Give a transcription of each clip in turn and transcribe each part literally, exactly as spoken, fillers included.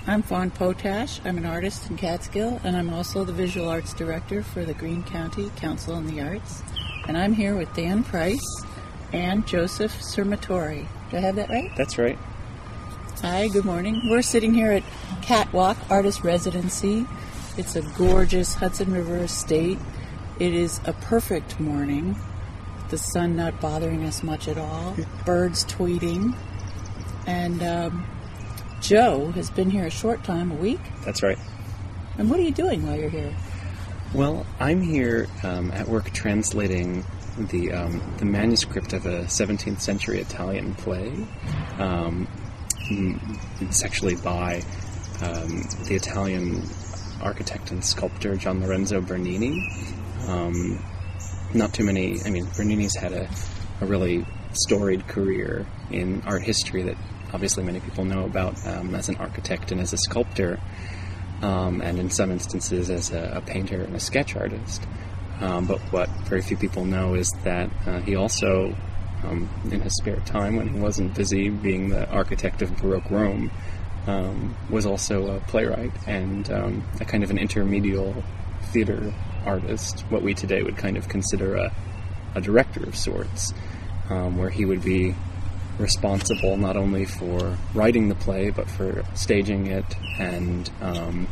I'm Fawn Potash. I'm an artist in Catskill, and I'm also the visual arts director for the Greene County Council on the Arts. And I'm here with Dan Price and Joseph Sermatori. Do I have that right? That's right. Hi, good morning. We're sitting here at Catwalk Artist Residency. It's a gorgeous Hudson River estate. It is a perfect morning. The sun not bothering us much at all. Birds tweeting. And um, Joe has been here a short time, a week. That's right. And what are you doing while you're here? Well, I'm here um, at work translating the um, the manuscript of a seventeenth century Italian play. Um, it's actually by um, the Italian architect and sculptor Gian Lorenzo Bernini. Um, not too many, I mean, Bernini's had a, a really storied career in art history that obviously many people know about um, as an architect and as a sculptor. Um, and in some instances as a, a painter and a sketch artist. Um, but what very few people know is that uh, he also, um, in his spare time when he wasn't busy being the architect of Baroque Rome, um, was also a playwright and um, a kind of an intermedial theater artist, what we today would kind of consider a, a director of sorts, um, where he would be responsible not only for writing the play, but for staging it and um,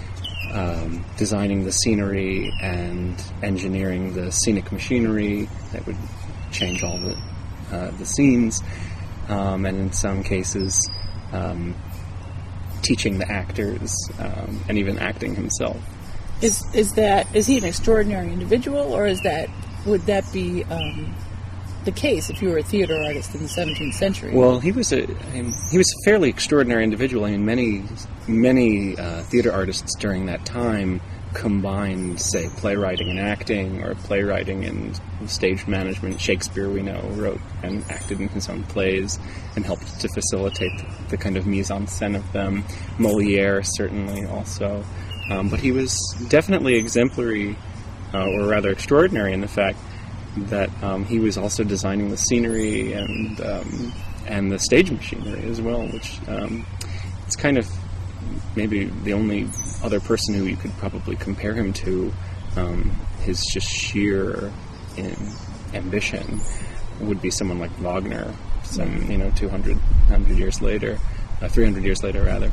um, designing the scenery and engineering the scenic machinery that would change all the uh, the scenes, um, and in some cases um, teaching the actors um, and even acting himself. Is is that is he an extraordinary individual, or is that would that be Um the case if you were a theater artist in the seventeenth century? Well, he was a he was a fairly extraordinary individual. I mean, many many uh, theater artists during that time combined, say, playwriting and acting, or playwriting and stage management. Shakespeare, we know, wrote and acted in his own plays and helped to facilitate the, the kind of mise en scène of them. Molière certainly also, um, but he was definitely exemplary, uh, or rather extraordinary, in the fact that um, he was also designing the scenery and um, and the stage machinery as well, which um, it's kind of maybe the only other person who you could probably compare him to. Um, his just sheer in ambition would be someone like Wagner, some you know two hundred, one hundred years later, uh, three hundred years later rather.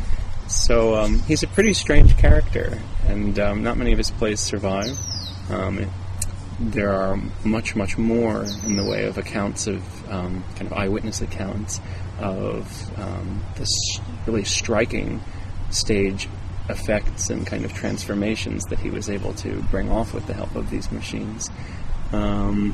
So um, he's a pretty strange character, and um, not many of his plays survive. Um, it, There are much, much more in the way of accounts of um, kind of eyewitness accounts of um, this really striking stage effects and kind of transformations that he was able to bring off with the help of these machines. Um,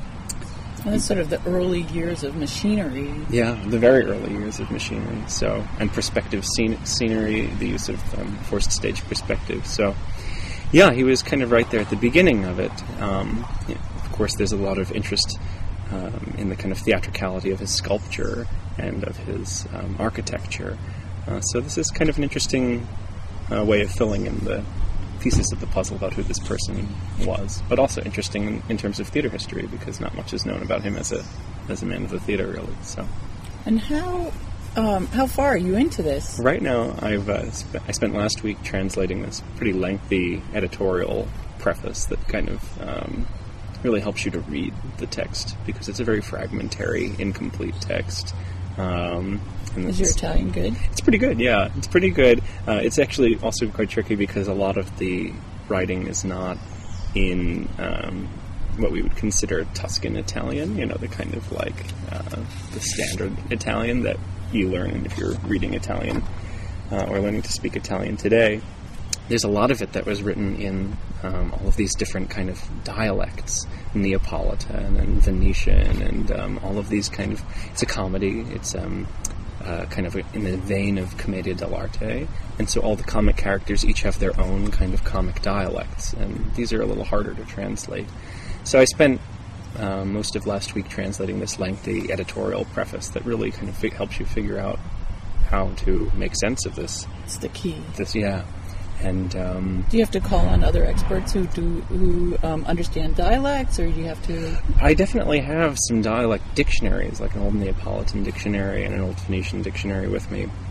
well, that's sort of the early years of machinery. Yeah, the very early years of machinery. So, and perspective scen- scenery, the use of um, forced stage perspective. So. Yeah, he was kind of right there at the beginning of it. Um, you know, of course, there's a lot of interest um, in the kind of theatricality of his sculpture and of his um, architecture. Uh, so this is kind of an interesting uh, way of filling in the pieces of the puzzle about who this person was, but also interesting in, in terms of theater history, because not much is known about him as a as a man of the theater, really. So. And how Um, how far are you into this? Right now, I've uh, sp- I spent last week translating this pretty lengthy editorial preface that kind of um, really helps you to read the text, because it's a very fragmentary, incomplete text. Um, and Is your Italian good? It's pretty good, yeah. It's pretty good. Uh, it's actually also quite tricky because a lot of the writing is not in um, what we would consider Tuscan Italian, you know, the kind of like uh, the standard Italian that you learn if you're reading Italian uh, or learning to speak Italian today. There's a lot of it that was written in um, all of these different kind of dialects, Neapolitan and Venetian, and um, all of these kind of. It's a comedy. It's um, uh, kind of in the vein of Commedia dell'arte, and so all the comic characters each have their own kind of comic dialects, and these are a little harder to translate. So I spent Uh, most of last week translating this lengthy editorial preface that really kind of fi- helps you figure out how to make sense of this. It's the key. This, yeah. And um, do you have to call on other experts who do who um, understand dialects, or do you have to? I definitely have some dialect dictionaries, like an old Neapolitan dictionary and an old Phoenician dictionary with me.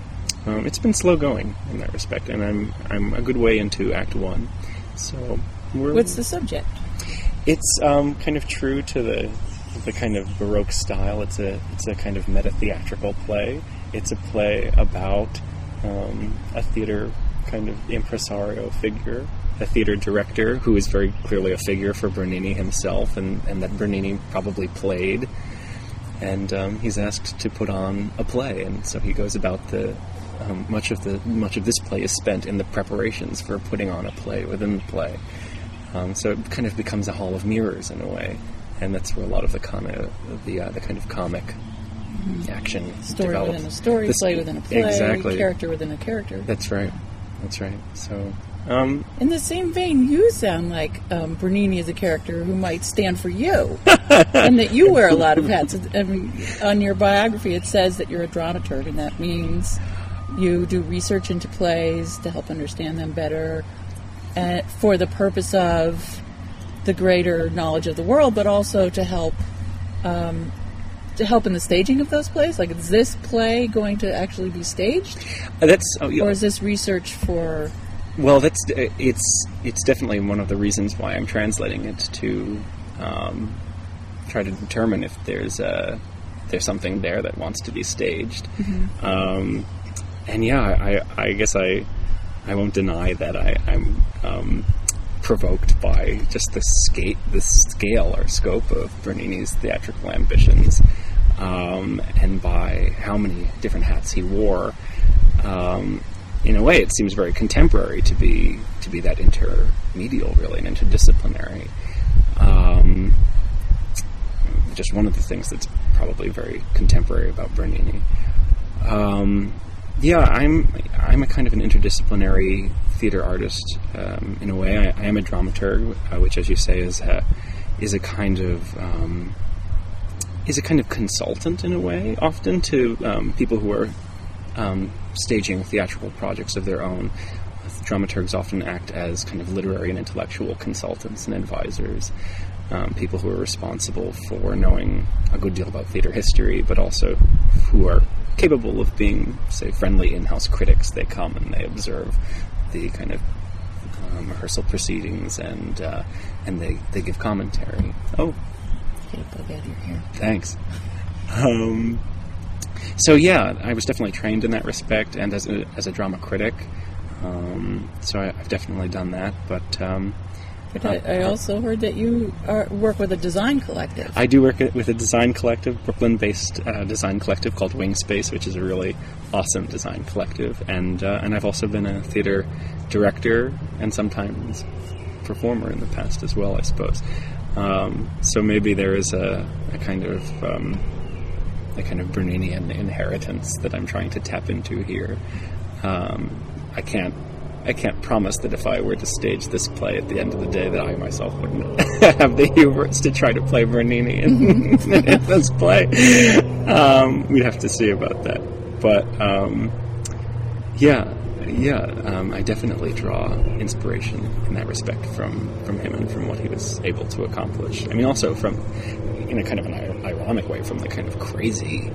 um, it's been slow going in that respect, and I'm I'm a good way into Act One. So we're, what's the subject? It's um, kind of true to the the kind of Baroque style. It's a it's a kind of meta theatrical play. It's a play about um, a theater kind of impresario figure, a theater director who is very clearly a figure for Bernini himself, and, and that Bernini probably played. And um, he's asked to put on a play, and so he goes about the um, much of the much of this play is spent in the preparations for putting on a play within the play. Um, so it kind of becomes a hall of mirrors in a way, and that's where a lot of the kind of the uh, the kind of comic mm-hmm. action story develops. within a story, This, play within a play, exactly. character within a character. That's right. That's right. So. Um, In the same vein, you sound like um, Bernini is a character who might stand for you, and that you wear a lot of hats. I mean, on your biography, it says that you're a dramaturg, and that means you do research into plays to help understand them better, uh, for the purpose of the greater knowledge of the world, but also to help um, to help in the staging of those plays. Like, is this play going to actually be staged? that's oh, yeah. Or is this research for... Well, that's it's it's definitely one of the reasons why I'm translating it to um, try to determine if there's a, there's something there that wants to be staged. Mm-hmm. Um, and yeah, I, I guess I I won't deny that I, I'm um, provoked by just the scale the scale or scope of Bernini's theatrical ambitions, um, and by how many different hats he wore. Um, In a way, it seems very contemporary to be to be that intermedial, really, and interdisciplinary. Um, just one of the things that's probably very contemporary about Bernini. Um, yeah, I'm I'm a kind of an interdisciplinary theater artist. Um, in a way, I, I am a dramaturg, uh, which, as you say, is a, is a kind of um, is a kind of consultant in a way, often to um, people who are. Um, staging theatrical projects of their own. Dramaturgs often act as kind of literary and intellectual consultants and advisors, um, people who are responsible for knowing a good deal about theater history, but also who are capable of being, say, friendly in-house critics. They come and they observe the kind of um, rehearsal proceedings, and uh, and they, they give commentary. Oh, get a bug out of your hair. Thanks. Um, So yeah, I was definitely trained in that respect, and as a as a drama critic, um, so I, I've definitely done that. But, um, but I, I also heard that you are, work with a design collective. I do work with a design collective, Brooklyn-based uh, design collective called Wingspace, which is a really awesome design collective. And uh, and I've also been a theater director and sometimes performer in the past as well, I suppose. Um, so maybe there is a, a kind of um, a kind of Berninian inheritance that I'm trying to tap into here. Um, I can't I can't promise that if I were to stage this play at the end of the day that I myself wouldn't have the hubris to try to play Bernini in, in this play. Um, we'd have to see about that. But um, yeah, yeah, um, I definitely draw inspiration in that respect from, from him and from what he was able to accomplish. I mean, also from, in a kind of an ironic way, from the kind of crazy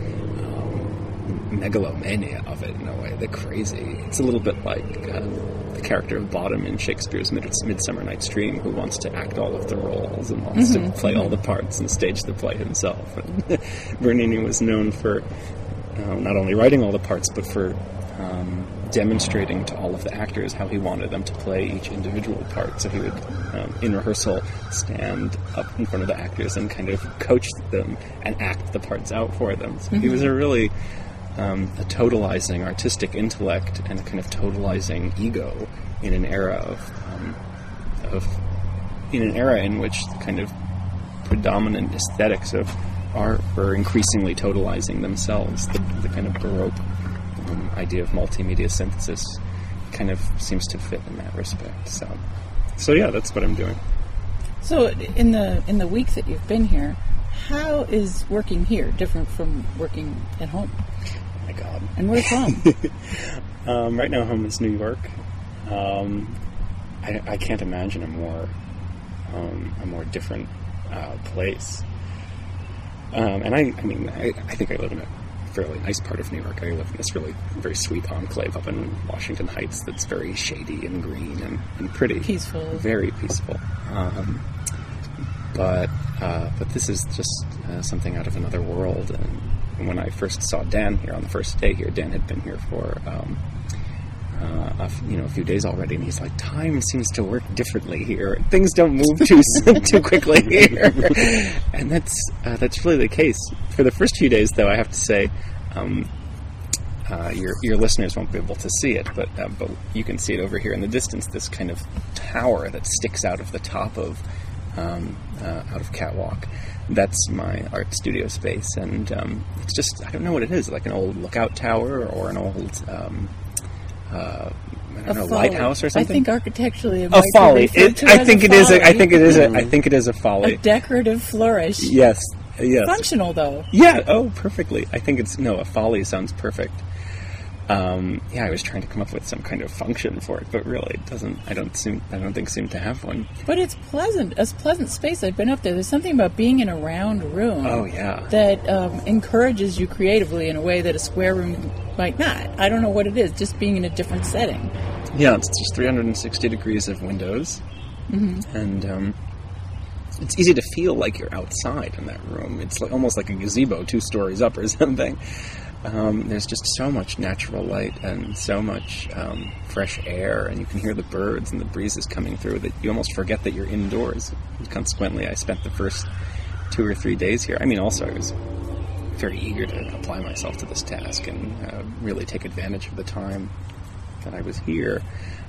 um, megalomania of it, in a way, the crazy. It's a little bit like uh, the character of Bottom in Shakespeare's Mid- Midsummer Night's Dream, who wants to act all of the roles and wants mm-hmm. to play all the parts and stage the play himself. And Bernini was known for uh, not only writing all the parts, but for um, demonstrating to all of the actors how he wanted them to play each individual part. So he would, um, in rehearsal, stand up in front of the actors and kind of coach them and act the parts out for them. So mm-hmm. he was a really um, a totalizing artistic intellect and a kind of totalizing ego in an era of, um, of in an era in which the kind of predominant aesthetics of art were increasingly totalizing themselves. The, the kind of Baroque Um, idea of multimedia synthesis kind of seems to fit in that respect. So, so yeah, that's what I'm doing. So, in the in the week that you've been here, how is working here different from working at home? Oh my God! And where's home? um, right now, home is New York. Um, I, I can't imagine a more um, a more different uh, place. Um, and I, I mean, I, I think I live in a fairly nice part of New York. I live in this really very sweet enclave up in Washington Heights that's very shady and green and, and pretty. Peaceful. Very peaceful. Um, but uh, but this is just uh, something out of another world. And when I first saw Dan here on the first day here, Dan had been here for um, uh, a, f- you know a few days already, and he's like, time seems to work differently here. Things don't move too too quickly here, and that's uh, that's really the case. For the first few days, though, I have to say. Um, Uh, your your listeners won't be able to see it, but uh, but you can see it over here in the distance. This kind of tower that sticks out of the top of um, uh, out of Catwalk. That's my art studio space, and um, it's just I don't know what it is, like an old lookout tower or an old um, uh, I don't A know folly. lighthouse or something. I think architecturally it a might folly. be referred It, to I as think a it is. A, I folly. think it is. A, I think it is a folly. A decorative flourish. Yes. Yes. Functional though. Yeah. Oh, perfectly. I think it's no. A folly sounds perfect. Um, yeah, I was trying to come up with some kind of function for it, but really, it doesn't. I don't seem. I don't think seem to have one. But it's pleasant. It's pleasant space. I've been up there. There's something about being in a round room. Oh yeah. That um, encourages you creatively in a way that a square room might not. I don't know what it is. Just being in a different setting. Yeah, it's just three hundred sixty degrees of windows, Mm-hmm. and um, it's easy to feel like you're outside in that room. It's like almost like a gazebo, two stories up or something. Um, there's just so much natural light and so much um, fresh air, and you can hear the birds and the breezes coming through that you almost forget that you're indoors. And consequently, I spent the first two or three days here. I mean, also I was very eager to apply myself to this task and uh, really take advantage of the time that I was here.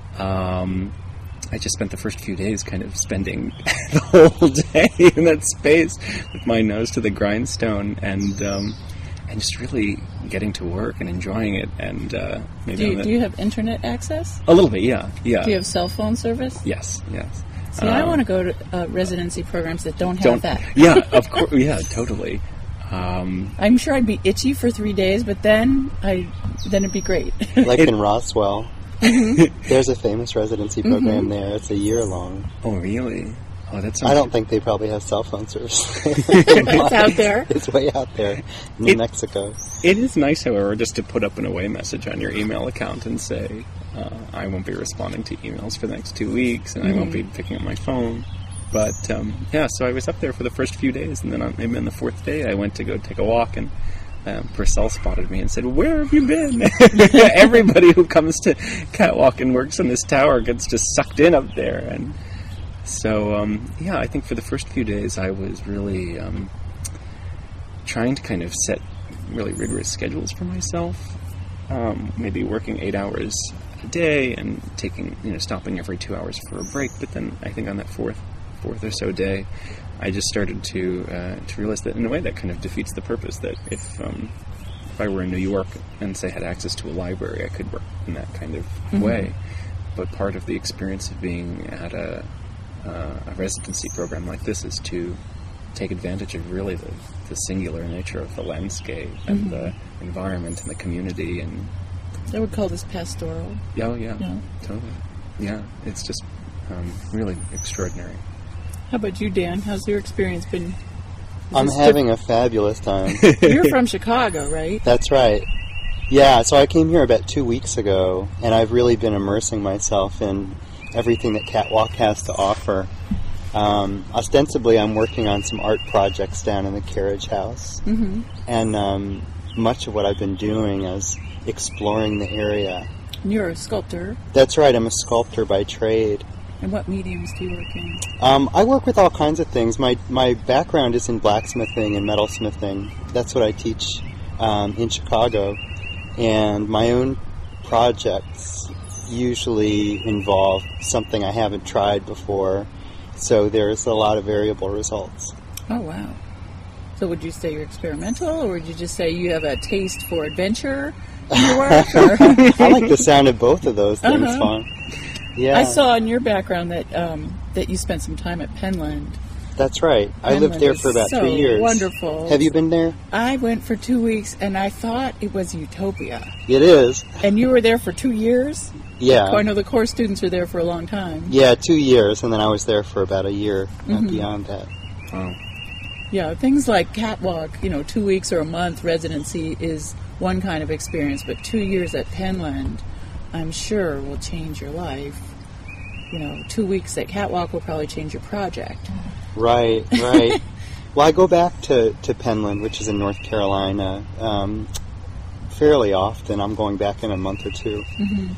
Um, I just spent the first few days kind of spending the whole day in that space with my nose to the grindstone and um, and just really getting to work and enjoying it. And uh, maybe Do on you, the, do you have internet access? a little bit, yeah, yeah. Do you have cell phone service? Yes, yes. See, I Um, want to go to uh, residency programs that don't have Don't that. yeah, of course, yeah, totally. Um, I'm sure I'd be itchy for three days, but then I then it'd be great. Like It- in Roswell, there's a famous residency program there. It's a year long. oh, really? Oh, that sounds. I don't think they probably have cell phone service. It's out there. It's way out there, New It- Mexico. It is nice, however, just to put up an away message on your email account and say, uh, I won't be responding to emails for the next two weeks, and I won't be picking up my phone. But, um, yeah, so I was up there for the first few days, and then on, maybe on the fourth day, I went to go take a walk, and um, Purcell spotted me and said, where have you been? Everybody who comes to Catwalk and works in this tower gets just sucked in up there. And so, um, yeah, I think for the first few days, I was really um, trying to kind of set really rigorous schedules for myself. Um, maybe working eight hours a day and taking, you know, stopping every two hours for a break. But then I think on that fourth, fourth or so day, I just started to uh, to realize that in a way that kind of defeats the purpose. That if um, if I were in New York and say had access to a library, I could work in that kind of Mm-hmm. way. But part of the experience of being at a uh, a residency program like this is to take advantage of really the, the singular nature of the landscape and Mm-hmm. the environment and the community and I would call this pastoral. oh yeah, Yeah. totally, yeah. It's just um, really extraordinary. How about you, Dan? How's your experience been? Is I'm this having a fabulous time. diff- You're from Chicago, right? That's right. Yeah, so I came here about two weeks ago, and I've really been immersing myself in everything that Catwalk has to offer. Um, ostensibly, I'm working on some art projects down in the Carriage House, Mm-hmm. and um, much of what I've been doing is exploring the area. You're a sculptor. That's right, I'm a sculptor by trade. And what mediums do you work in? Um, I work with all kinds of things. My my background is in blacksmithing and metalsmithing. That's what I teach um, in Chicago. And my own projects usually involve something I haven't tried before. So there's a lot of variable results. Oh, wow. So would you say you're experimental, or would you just say you have a taste for adventure in your work? Or? I like the sound of both of those things, Uh-huh. Fawn. Yeah, I saw in your background that um, that you spent some time at Penland. that's right. I lived Penland there is for about so three years. wonderful. Have you been there? I went for two weeks, and I thought it was utopia. It is. And you were there for two years? Yeah. Oh, I know the core students were there for a long time. Yeah, two years, and then I was there for about a year, not Mhm. beyond that. Wow. Yeah, things like Catwalk, you know, two weeks or a month residency is one kind of experience, but two years at Penland, I'm sure, will change your life. You know, two weeks at Catwalk will probably change your project. Right, right. Well, I go back to, to Penland, which is in North Carolina, um, fairly often. I'm going back in a month or two. Mm-hmm.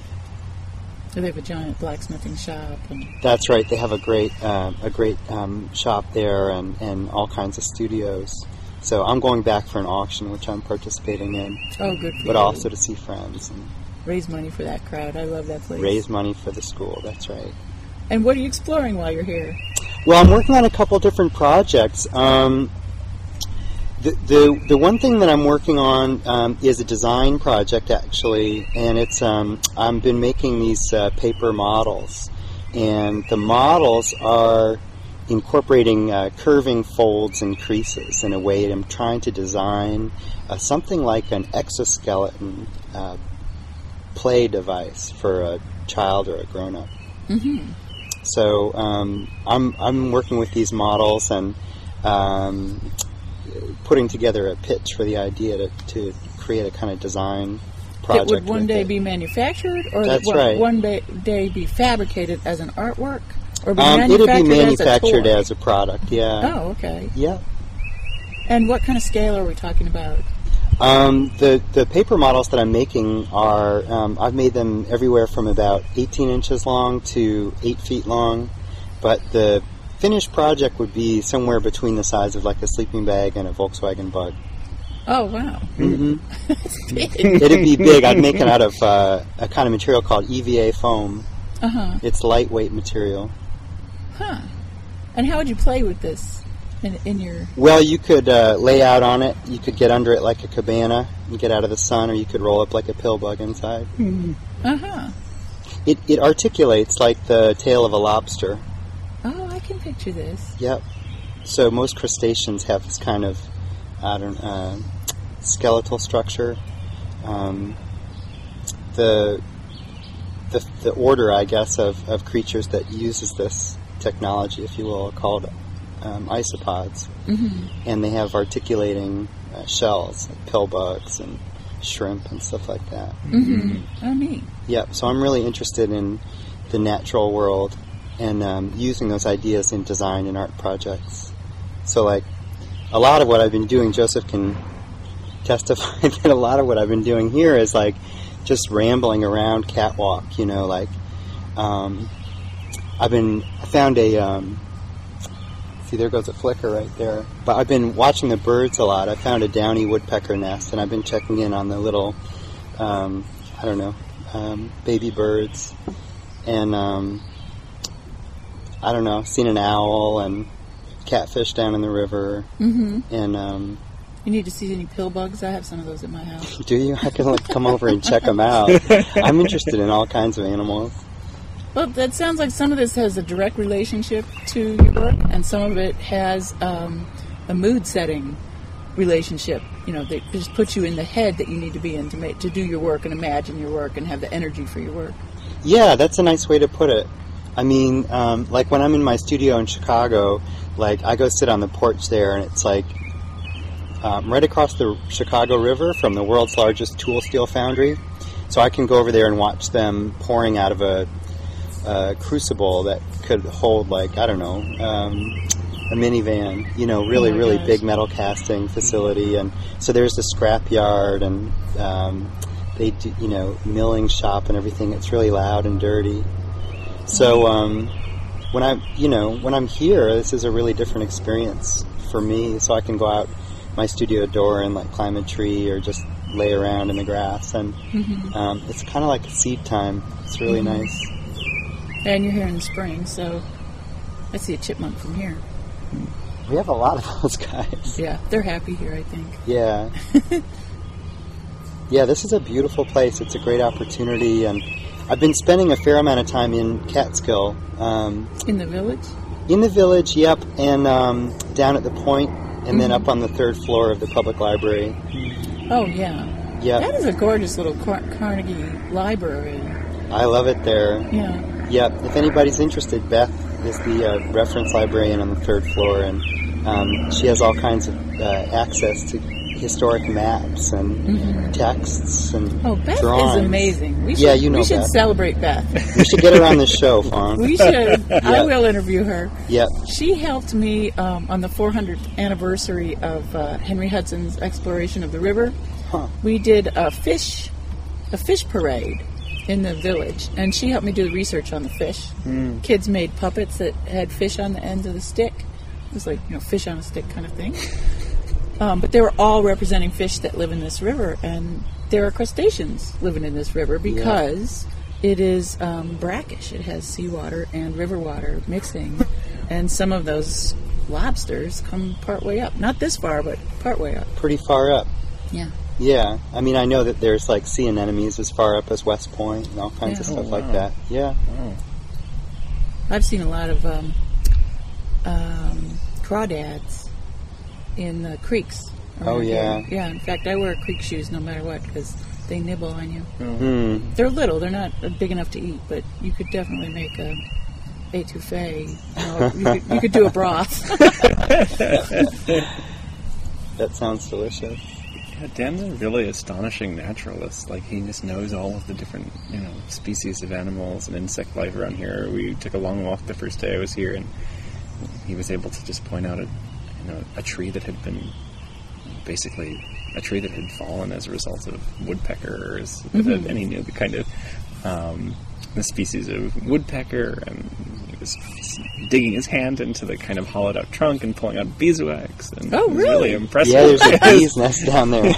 So they have a giant blacksmithing shop. And That's right. They have a great uh, a great um, shop there and, and all kinds of studios. So I'm going back for an auction, which I'm participating in. Oh, good for But you. also to see friends and Raise money for that crowd. I love that place. raise money for the school. That's right. And what are you exploring while you're here? Well, I'm working on a couple different projects. Um, the, the the one thing that I'm working on um, is a design project, actually, and it's um, I've been making these uh, paper models, and the models are incorporating uh, curving folds and creases in a way that I'm trying to design uh, something like an exoskeleton uh, play device for a child or a grown-up. Mm-hmm. So um, I'm I'm working with these models and um, putting together a pitch for the idea to, to create a kind of design project. It would one with day it. be manufactured, or That's would right. one day, day be fabricated as an artwork, or be Um, manufactured, it'll be manufactured as a, toy? as a product. Yeah. Oh, okay. Yeah. And what kind of scale are we talking about? Um, the the paper models that I'm making are um, I've made them everywhere from about eighteen inches long to eight feet long, but the finished project would be somewhere between the size of like a sleeping bag and a Volkswagen Bug. Oh, wow. Mm-hmm. Big. It'd be big. I'd make it out of uh, a kind of material called E V A foam. Uh-huh. It's lightweight material. Huh. And how would you play with this in, in your... Well, you could uh, lay out on it. You could get under it like a cabana and get out of the sun, or you could roll up like a pill bug inside. Uh-huh. It it articulates like the tail of a lobster. Oh, I can picture this. Yep. So most crustaceans have this kind of, I don't uh, skeletal structure. Um, the the the order, I guess, of, of creatures that uses this technology, if you will, are called um, isopods, Mm-hmm. and they have articulating uh, shells, like pill bugs and shrimp and stuff like that. Mm-hmm. Oh, neat. Yep. So I'm really interested in the natural world and um, using those ideas in design and art projects. So, like, a lot of what I've been doing, Joseph can testify that a lot of what I've been doing here is, like, just rambling around Catwalk, you know, like, um, I've been, I found a, um, see, there goes a flicker right there, but I've been watching the birds a lot. I found a downy woodpecker nest, and I've been checking in on the little, um, I don't know, um, baby birds, and, um, I don't know, seen an owl and catfish down in the river, Mm-hmm. and, um, You need to see any pill bugs? I have some of those at my house. do you? I can like, come over and check them out. I'm interested in all kinds of animals. Well, that sounds like some of this has a direct relationship to your work, and some of it has um, a mood-setting relationship. You know, that just puts you in the head that you need to be in to make to do your work and imagine your work and have the energy for your work. Yeah, that's a nice way to put it. I mean, um, like when I'm in my studio in Chicago, like I go sit on the porch there, and it's like um, right across the Chicago River from the world's largest tool steel foundry. So I can go over there and watch them pouring out of a, a crucible that could hold, like, I don't know, um, a minivan, you know, really, Oh my really gosh. big metal casting facility. And so there's the scrap yard, and um, they do, you know, milling shop and everything. It's really loud and dirty. So um, when I'm, you know, when I'm here, this is a really different experience for me. So I can go out my studio door and like climb a tree or just lay around in the grass, and Mm-hmm. um, it's kind of like seed time. It's really Mhm. nice. And you're here in the spring, so I see a chipmunk from here. We have a lot of those guys. Yeah, they're happy here, I think. Yeah. Yeah, this is a beautiful place. It's a great opportunity, and I've been spending a fair amount of time in Catskill. Um, In the village? in the village, yep, and um, down at the point, and then Mhm. up on the third floor of the public library. Oh, yeah. Yep, That is a gorgeous little Car- Carnegie library. I love it there. Yeah. Yep, if anybody's interested, Beth is the uh, reference librarian on the third floor, and um, she has all kinds of uh, access to historic maps and mm-hmm. texts and oh, Beth drawings. is amazing. We should, yeah, you know we should Beth. celebrate Beth. We should get her on the show, Fawn. We should. Yep. I will interview her. Yep. She helped me um, on the four hundredth anniversary of uh, Henry Hudson's exploration of the river. Huh. We did a fish, a fish parade in the village, and she helped me do the research on the fish. Mm. Kids made puppets that had fish on the ends of the stick. It was like, you know, fish on a stick kind of thing. Um, but they were all representing fish that live in this river, and there are crustaceans living in this river because yeah. it is um, brackish. It has seawater and river water mixing, and some of those lobsters come part way up. Not this far, but part way up. Pretty far up. Yeah. Yeah. I mean, I know that there's like sea anemones as far up as West Point and all kinds yeah. of stuff oh, wow. like that. Yeah. Wow. I've seen a lot of um, um, crawdads in the creeks. Oh, yeah. Here. Yeah, in fact, I wear creek shoes no matter what because they nibble on you. Mm. They're little. They're not big enough to eat, but you could definitely make a etouffee. You know, you, could, you could do a broth. That sounds delicious. Yeah, Dan's a really astonishing naturalist. Like, he just knows all of the different, you know, species of animals and insect life around here. We took a long walk the first day I was here, and he was able to just point out a You know, a tree that had been basically a tree that had fallen as a result of woodpeckers, mm-hmm. and he knew the kind of um, the species of woodpecker, and he was digging his hand into the kind of hollowed out trunk and pulling out beeswax, and oh, it was really? really impressive. Yeah, there's a bee's nest down there.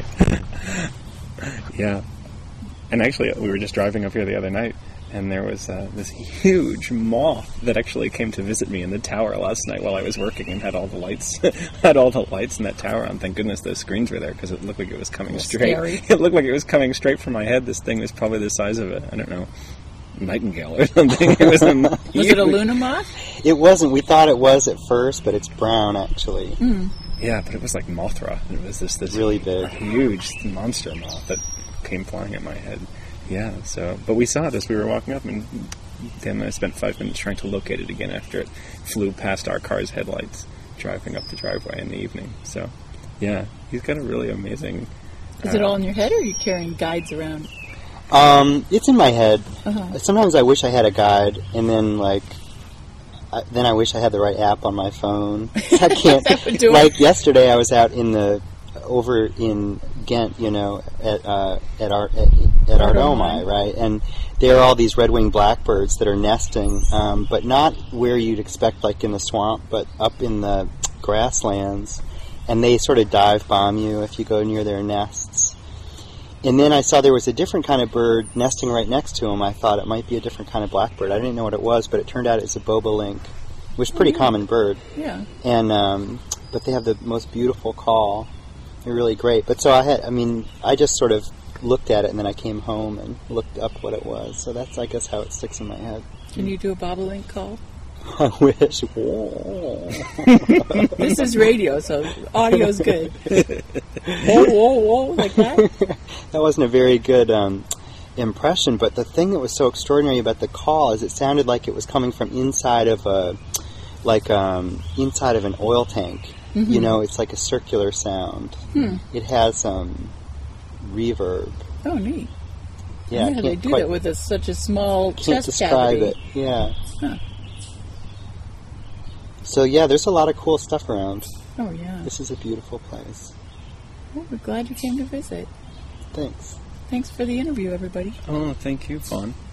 Yeah, and actually, we were just driving up here the other night, and there was uh, this huge moth that actually came to visit me in the tower last night while I was working, and had all the lights, had all the lights in that tower on. Thank goodness those screens were there, because it looked like it was coming That's straight. Scary. It looked like it was coming straight from my head. This thing was probably the size of a, I don't know, nightingale or something. It was, a was it a Luna moth? It wasn't. We thought it was at first, but it's brown actually. Mm. Yeah, but it was like Mothra. It was this this really big, huge monster moth that came flying at my head. Yeah, so, but we saw it as we were walking up, and then I spent five minutes trying to locate it again after it flew past our car's headlights, driving up the driveway in the evening. So, yeah, he's got a really amazing... Is uh, it all in your head, or are you carrying guides around? Um, it's in my head. Uh-huh. Sometimes I wish I had a guide, and then, like, I, then I wish I had the right app on my phone. I can't... like, yesterday I was out in the... over in Ghent, you know, at uh, at our at, at Ardomai, right? And there are all these red-winged blackbirds that are nesting, um, but not where you'd expect, like in the swamp, but up in the grasslands. And they sort of dive bomb you if you go near their nests. And then I saw there was a different kind of bird nesting right next to them. I thought it might be a different kind of blackbird. I didn't know what it was, but it turned out it's a bobolink, which is a pretty oh, yeah. common bird. Yeah. And um, but they have the most beautiful call. They're really great. But so I had, I mean, I just sort of looked at it, and then I came home and looked up what it was. So that's, I guess, how it sticks in my head. Can you do a bobolink call? I wish. Whoa. This is radio, so audio's good. Whoa, whoa, whoa, like that? That wasn't a very good um, impression, but the thing that was so extraordinary about the call is it sounded like it was coming from inside of a, like, um, inside of an oil tank. Mm-hmm. You know, it's like a circular sound. Hmm. It has um, reverb. Oh, neat. Yeah, yeah they do that with a, such a small can't chest describe cavity. it. Yeah. Huh. So yeah, there's a lot of cool stuff around. Oh yeah. This is a beautiful place. Well, we're glad you came to visit. Thanks. Thanks for the interview, everybody. Oh, thank you, Fawn.